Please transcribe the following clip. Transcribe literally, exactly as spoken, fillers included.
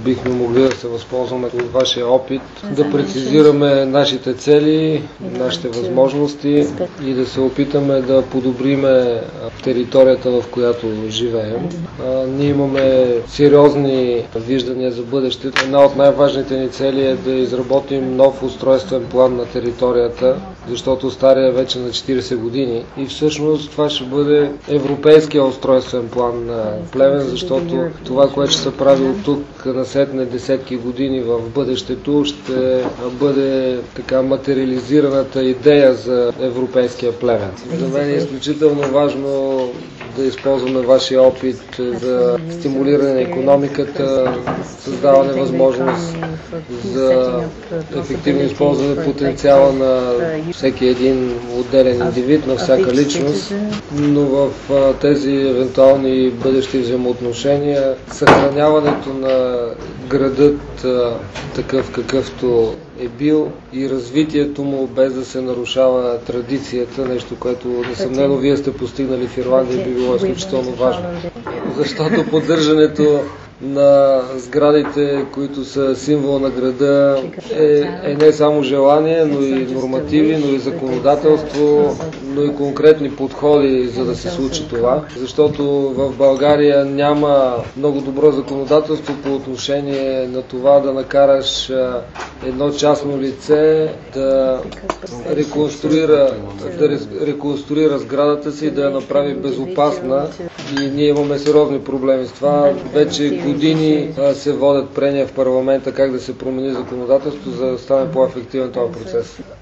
бихме могли да се възползваме от вашия опит, да прецизираме нашите цели, нашите възможности и да се опитаме да подобриме територията, в която живеем. Ние имаме сериозни виждания за бъдещето. Една от най-важните ни цели е да изработим нов устройствен план на територията, защото стария е вече на четирийсет години и всъщност това ще бъде европейския устройствен план на Плевен, защото това, което ще се прави от тук насетне десетки години в бъдещето, ще бъде така материализираната идея за европейския Плевен. За мен е изключително важно да използваме вашия опит за стимулиране на икономиката, създаване възможност за ефективно използване на потенциала на всеки един отделен индивид, на всяка личност, но в тези евентуални бъдещи взаимоотношения съхраняването на градът такъв какъвто е бил и развитието му без да се нарушава традицията, нещо, което несъмнено вие сте постигнали в Ирландия, би било изключително важно. Защото поддържането на сградите, които са символ на града, е, е не само желание, но и нормативи, но и законодателство, но и конкретни подходи, за да се случи това. Защото в България няма много добро законодателство по отношение на това да накараш едно частно лице да реконструира, да реконструира сградата си и да я направи безопасна. И ние имаме сериозни проблеми с това. Вече години се водят прения в парламента как да се промени законодателството, за да стане по-ефективен този процес.